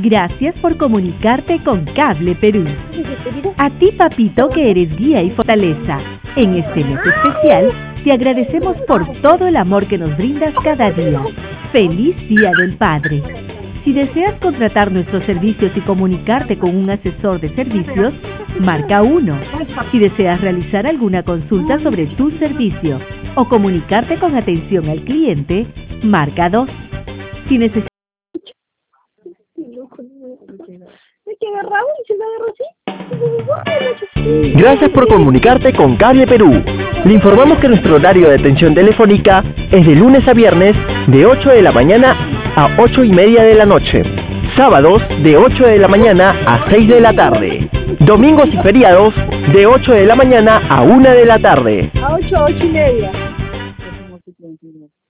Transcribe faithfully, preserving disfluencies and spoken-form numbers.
Gracias por comunicarte con Cable Perú. A ti, papito, que eres guía y fortaleza. En este mes especial, te agradecemos por todo el amor que nos brindas cada día. ¡Feliz Día del Padre! Si deseas contratar nuestros servicios y comunicarte con un asesor de servicios, marca uno. Si deseas realizar alguna consulta sobre tu servicio o comunicarte con atención al cliente, marca dos. Si necesitas... Gracias por comunicarte con Cable Perú. Le informamos que nuestro horario de atención telefónica es de lunes a viernes de ocho de la mañana a ocho y media de la noche, sábados de ocho de la mañana a seis de la tarde, domingos y feriados de ocho de la mañana a una de la tarde. A ocho, ocho y media.